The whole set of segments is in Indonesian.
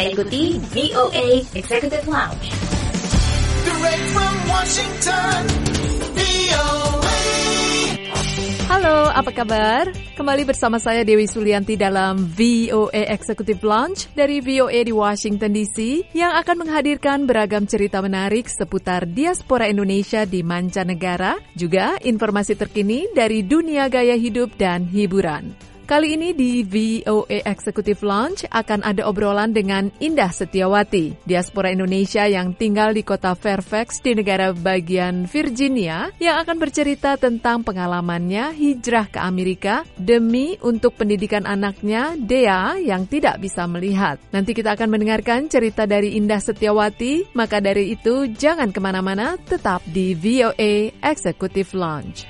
Anda ikuti VOA Executive Lounge. Direct from Washington, VOA. Halo, apa kabar? Kembali bersama saya Dewi Sulianti dalam VOA Executive Lounge dari VOA di Washington DC yang akan menghadirkan beragam cerita menarik seputar diaspora Indonesia di mancanegara, juga informasi terkini dari dunia gaya hidup dan hiburan. Kali ini di VOA Executive Lounge akan ada obrolan dengan Indah Setiawati, diaspora Indonesia yang tinggal di kota Fairfax di negara bagian Virginia, yang akan bercerita tentang pengalamannya hijrah ke Amerika demi untuk pendidikan anaknya, Dea, yang tidak bisa melihat. Nanti kita akan mendengarkan cerita dari Indah Setiawati, maka dari itu jangan kemana-mana, tetap di VOA Executive Lounge.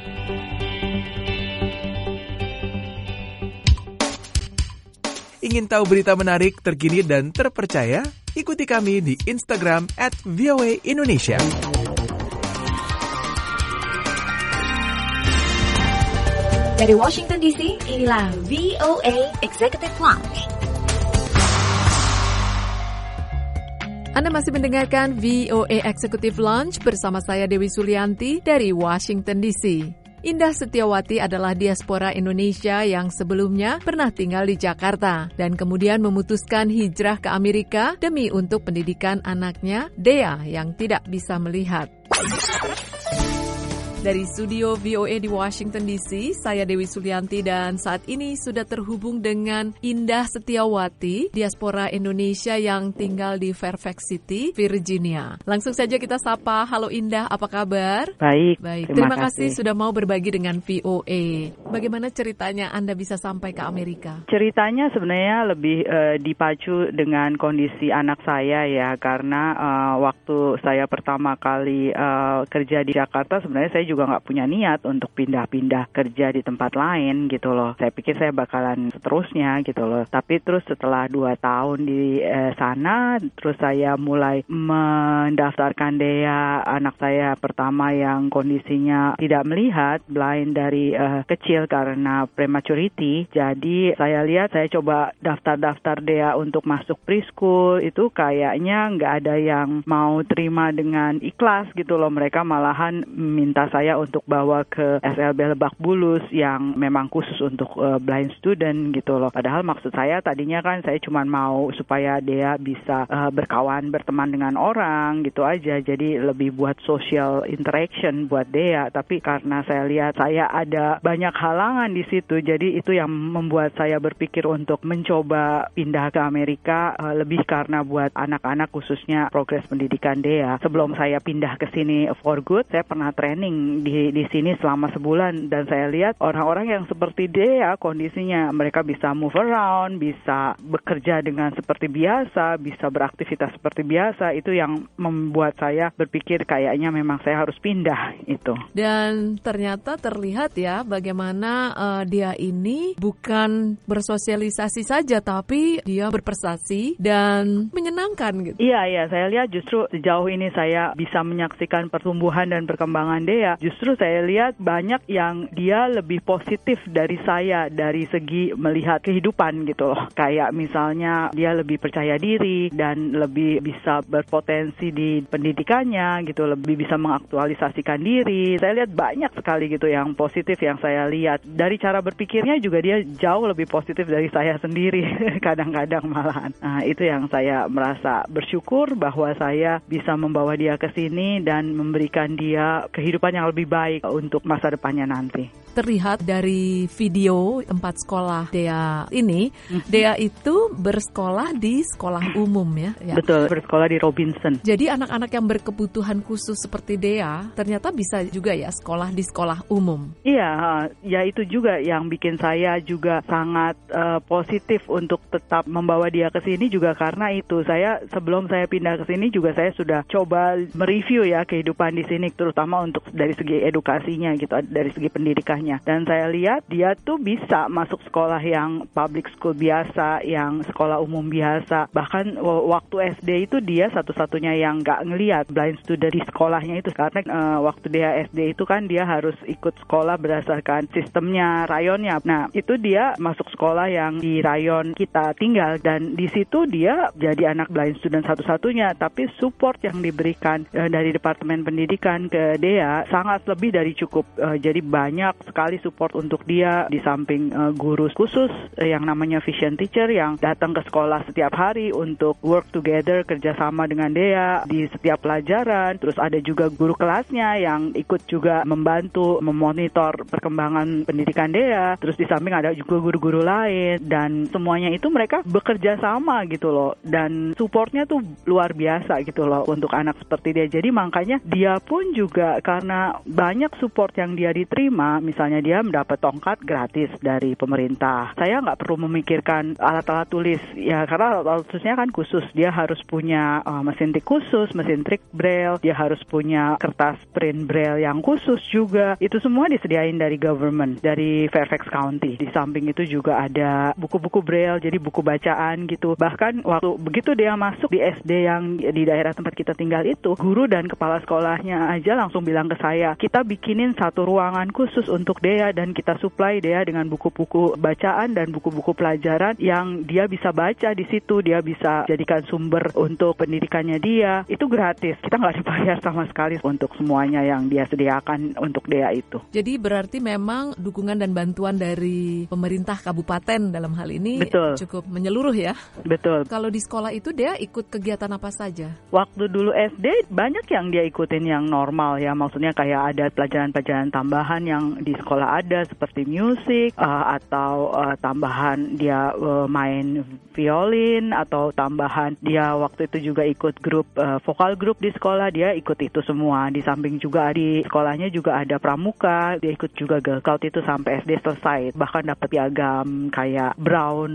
Ingin tahu berita menarik, terkini, dan terpercaya? Ikuti kami di Instagram @voaindonesia. Dari Washington DC, inilah VOA Executive Lounge. Anda masih mendengarkan VOA Executive Lounge bersama saya Dewi Sulianti dari Washington DC. Indah Setiawati adalah diaspora Indonesia yang sebelumnya pernah tinggal di Jakarta dan kemudian memutuskan hijrah ke Amerika demi untuk pendidikan anaknya, Dea, yang tidak bisa melihat. Dari studio VOA di Washington DC, saya Dewi Sulianti dan saat ini sudah terhubung dengan Indah Setiawati, diaspora Indonesia yang tinggal di Fairfax City, Virginia. Langsung saja kita sapa. Halo Indah, apa kabar? Baik. Terima kasih sudah mau berbagi dengan VOA. Bagaimana ceritanya Anda bisa sampai ke Amerika? Ceritanya sebenarnya lebih dipacu dengan kondisi anak saya ya, karena waktu saya pertama kali kerja di Jakarta sebenarnya saya juga nggak punya niat untuk pindah-pindah kerja di tempat lain gitu loh. Saya pikir saya bakalan seterusnya gitu loh. Tapi terus setelah 2 tahun di sana, terus saya mulai mendaftarkan Dea, anak saya pertama yang kondisinya tidak melihat, blind dari kecil karena prematurity. Jadi saya lihat, saya coba daftar Dea untuk masuk preschool, itu kayaknya nggak ada yang mau terima dengan ikhlas gitu loh. Mereka malahan minta saya untuk bawa ke SLB Lebak Bulus yang memang khusus untuk blind student gitu loh. Padahal maksud saya tadinya kan saya cuma mau supaya Dea bisa berkawan, berteman dengan orang gitu aja. Jadi lebih buat social interaction buat Dea. Tapi karena saya lihat saya ada banyak halangan di situ, jadi itu yang membuat saya berpikir untuk mencoba pindah ke Amerika, lebih karena buat anak-anak khususnya progres pendidikan Dea. Sebelum saya pindah ke sini for good, saya pernah training di sini selama sebulan dan saya lihat orang-orang yang seperti Dea kondisinya, mereka bisa move around, bisa bekerja dengan seperti biasa, bisa beraktivitas seperti biasa. Itu yang membuat saya berpikir kayaknya memang saya harus pindah itu. Dan ternyata terlihat ya bagaimana dia ini bukan bersosialisasi saja, tapi dia berprestasi dan menyenangkan gitu. Iya, saya lihat justru sejauh ini saya bisa menyaksikan pertumbuhan dan perkembangan Dea. Justru saya lihat banyak yang dia lebih positif dari saya dari segi melihat kehidupan gitu loh. Kayak misalnya dia lebih percaya diri dan lebih bisa berpotensi di pendidikannya gitu, lebih bisa mengaktualisasikan diri. Saya lihat banyak sekali gitu yang positif yang saya lihat. Dari cara berpikirnya juga dia jauh lebih positif dari saya sendiri kadang-kadang malahan. Nah, itu yang saya merasa bersyukur bahwa saya bisa membawa dia ke sini dan memberikan dia kehidupan yang lebih baik untuk masa depannya nanti. Terlihat dari video tempat sekolah Dea ini, Dea itu bersekolah di sekolah umum ya. Betul, bersekolah di Robinson. Jadi anak-anak yang berkebutuhan khusus seperti Dea ternyata bisa juga ya sekolah di sekolah umum. Iya, ya itu juga yang bikin saya juga sangat positif untuk tetap membawa dia ke sini juga karena itu. Saya sebelum saya pindah ke sini juga saya sudah coba mereview ya kehidupan di sini, terutama untuk dari segi edukasinya gitu, dari segi pendidikan sekolahnya. Dan saya lihat dia tuh bisa masuk sekolah yang public school biasa, yang sekolah umum biasa. Bahkan waktu SD itu dia satu-satunya yang nggak ngelihat blind student di sekolahnya itu. Karena waktu dia SD itu kan dia harus ikut sekolah berdasarkan sistemnya, rayonnya. Nah, itu dia masuk sekolah yang di rayon kita tinggal. Dan di situ dia jadi anak blind student satu-satunya. Tapi support yang diberikan dari Departemen Pendidikan ke Dea sangat lebih dari cukup. Jadi banyak sekali support untuk dia, di samping guru khusus yang namanya vision teacher yang datang ke sekolah setiap hari untuk work together, kerjasama dengan Dea di setiap pelajaran. Terus ada juga guru kelasnya yang ikut juga membantu memonitor perkembangan pendidikan Dea. Terus di samping ada juga guru-guru lain, dan semuanya itu mereka bekerja sama gitu loh, dan supportnya tuh luar biasa gitu loh untuk anak seperti dia. Jadi makanya dia pun juga karena banyak support yang dia diterima, misalnya dia mendapat tongkat gratis dari pemerintah. Saya nggak perlu memikirkan alat-alat tulis ya, karena alat-alat tulisnya kan khusus. Dia harus punya mesin tik khusus, mesin trik braille, dia harus punya kertas print braille yang khusus juga. Itu semua disediain dari government, dari Fairfax County. Di samping itu juga ada buku-buku braille, jadi buku bacaan gitu. Bahkan waktu begitu dia masuk di SD yang di daerah tempat kita tinggal itu, guru dan kepala sekolahnya aja langsung bilang ke saya, kita bikinin satu ruangan khusus untuk Dea dan kita supply Dea dengan buku-buku bacaan dan buku-buku pelajaran yang dia bisa baca di situ, dia bisa jadikan sumber untuk pendidikannya dia. Itu gratis, kita nggak dibayar sama sekali untuk semuanya yang dia sediakan untuk Dea itu. Jadi berarti memang dukungan dan bantuan dari pemerintah kabupaten dalam hal ini Betul. cukup menyeluruh ya. Betul. Kalau di sekolah itu Dea ikut kegiatan apa saja? Waktu dulu SD banyak yang dia ikutin yang normal ya, maksudnya kayak ada pelajaran-pelajaran tambahan yang di sekolah ada seperti musik atau tambahan dia main violin, atau tambahan dia waktu itu juga ikut grup vokal grup di sekolah, dia ikut itu semua. Di samping juga di sekolahnya juga ada pramuka, dia ikut juga Girl Scout itu sampai SD selesai, bahkan dapat piagam kayak Brown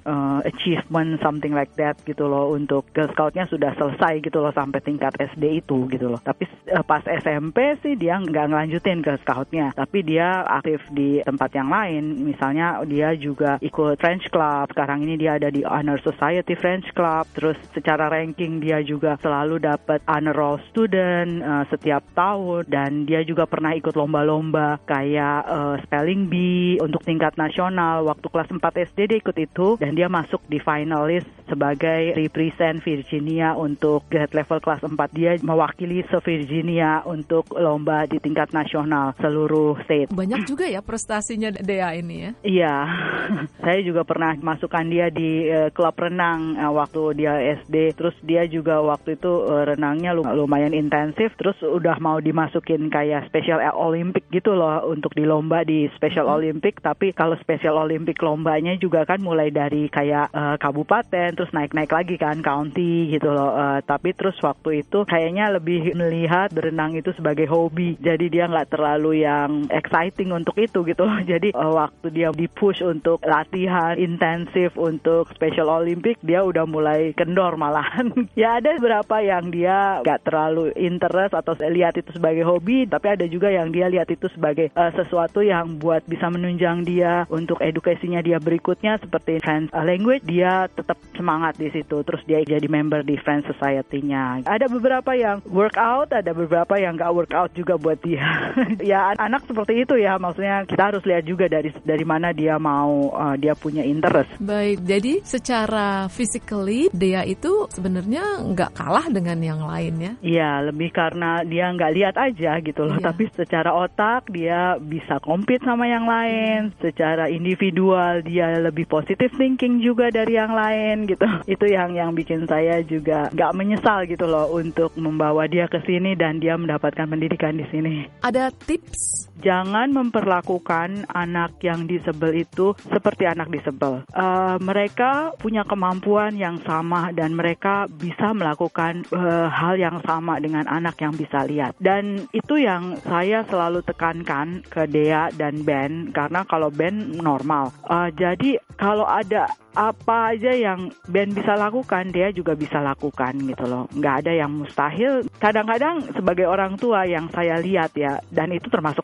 achievement something like that gitu loh. Untuk Girl Scoutnya sudah selesai gitu loh sampai tingkat SD itu gitu loh. Tapi pas SMP sih dia nggak ngelanjutin Girl Scoutnya, tapi dia aktif di tempat yang lain. Misalnya dia juga ikut French Club, sekarang ini dia ada di Honor Society French Club. Terus secara ranking dia juga selalu dapat honor roll student setiap tahun, dan dia juga pernah ikut lomba-lomba kayak spelling bee untuk tingkat nasional. Waktu kelas 4 SD dia ikut itu, dan dia masuk di finalis sebagai represent Virginia untuk grade level kelas 4. Dia mewakili se-Virginia untuk lomba di tingkat nasional seluruh state. Banyak juga ya prestasinya Dea ini ya? Iya, saya juga pernah masukkan dia di klub renang waktu dia SD. Terus dia juga waktu itu renangnya lumayan intensif. Terus udah mau dimasukin kayak Special Olympic gitu loh untuk di lomba di Special Olympic. Tapi kalau Special Olympic lombanya juga kan mulai dari kayak kabupaten, terus naik-naik lagi kan county gitu loh. Tapi terus waktu itu kayaknya lebih melihat berenang itu sebagai hobi. Jadi dia nggak terlalu yang exciting untuk itu gitu loh. Jadi waktu dia di-push untuk latihan intensif untuk Special Olympic, dia udah mulai kendor malahan. Ya ada beberapa yang dia nggak terlalu interest atau lihat itu sebagai hobi, tapi ada juga yang dia lihat itu sebagai sesuatu yang buat bisa menunjang dia untuk edukasinya dia berikutnya seperti French language. Dia tetap semangat di situ. Terus dia jadi member di French Society-nya. Ada beberapa yang workout, ada beberapa yang nggak workout juga buat dia. Ya anak seperti itu ya, maksudnya kita harus lihat juga dari mana dia mau dia punya interest. Baik, jadi secara physically Dea itu sebenarnya nggak kalah dengan yang lain ya? Iya, lebih karena dia nggak lihat aja gitu loh. Iya. Tapi secara otak dia bisa compete sama yang lain. Secara individual dia lebih positive thinking juga dari yang lain gitu. Itu yang bikin saya juga nggak menyesal gitu loh untuk membawa dia ke sini dan dia mendapatkan pendidikan di sini. Ada tips? Jangan memperlakukan anak yang disebel itu seperti anak disebel. Mereka punya kemampuan yang sama dan mereka bisa melakukan hal yang sama dengan anak yang bisa lihat. Dan itu yang saya selalu tekankan ke Dea dan Ben, karena kalau Ben normal. Jadi kalau ada apa aja yang Ben bisa lakukan, dia juga bisa lakukan gitu loh. Nggak ada yang mustahil. Kadang-kadang sebagai orang tua yang saya lihat ya, dan itu termasuk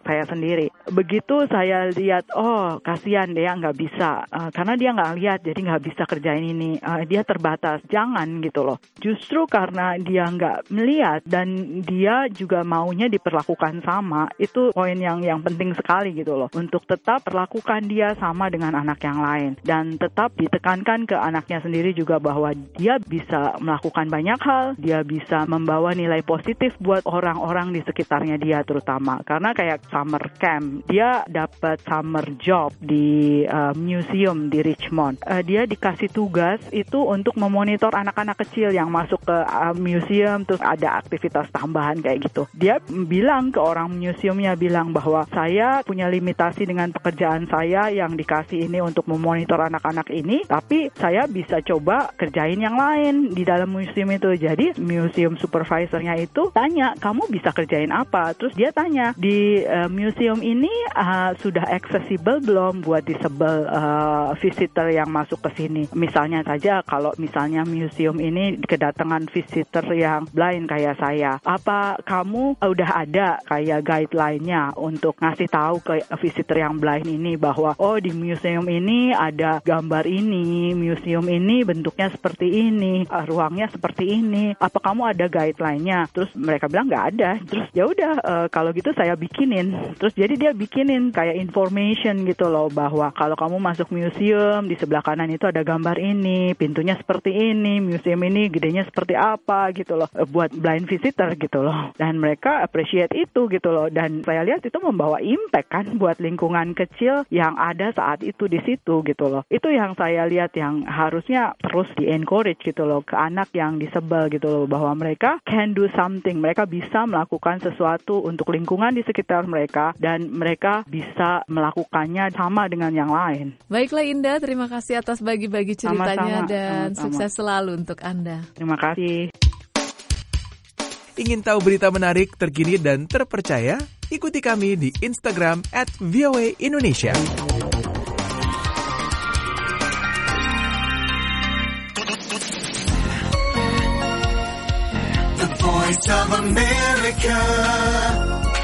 saya sendiri. Begitu saya lihat, oh kasihan dia nggak bisa, karena dia nggak lihat jadi nggak bisa kerjain ini, dia terbatas. Jangan gitu loh. Justru karena dia nggak melihat dan dia juga maunya diperlakukan sama, itu poin yang penting sekali gitu loh. Untuk tetap perlakukan dia sama dengan anak yang lain dan tetap ditekankan ke anaknya sendiri juga bahwa dia bisa melakukan banyak hal, dia bisa membawa nilai positif buat orang-orang di sekitarnya dia terutama. Karena kayak summer camp, dia dapat summer job di museum di Richmond. Dia dikasih tugas itu untuk memonitor anak-anak kecil yang masuk ke museum, terus ada aktivitas tambahan kayak gitu. Dia bilang ke orang museumnya, bilang bahwa saya punya limitasi dengan pekerjaan saya yang dikasih ini untuk memonitor anak-anak ini, tapi saya bisa coba kerjain yang lain di dalam museum itu. Jadi museum supervisornya itu tanya, kamu bisa kerjain apa? Terus dia tanya, di museum ini sudah accessible belum buat disable visitor yang masuk ke sini? Misalnya saja kalau misalnya museum ini kedatangan visitor yang blind kayak saya, apa kamu udah ada kayak guideline-nya untuk ngasih tahu ke visitor yang blind ini bahwa oh di museum ini ada gambar ini, museum ini bentuknya seperti ini, ruangnya seperti ini, apa kamu ada guideline-nya? Terus mereka bilang nggak ada. Terus ya udah kalau gitu saya bikinin. Terus jadi dia bikinin kayak information gitu loh, bahwa kalau kamu masuk museum di sebelah kanan itu ada gambar ini, pintunya seperti ini, museum ini gedenya seperti apa gitu loh, buat blind visitor gitu loh. Dan mereka appreciate itu gitu loh. Dan saya lihat itu membawa impact kan buat lingkungan kecil yang ada saat itu di situ gitu loh. Itu yang saya lihat yang harusnya terus di-encourage gitu loh ke anak yang disebel gitu loh, bahwa mereka can do something, mereka bisa melakukan sesuatu untuk lingkungan di sekitar mereka dan mereka bisa melakukannya sama dengan yang lain. Baiklah Indah, terima kasih atas bagi-bagi ceritanya. Sama-sama, dan sama-sama. Sukses selalu untuk Anda. Terima kasih. Ingin tahu berita menarik, terkini, dan terpercaya? Ikuti kami di Instagram @voaindonesia. The Voice of America,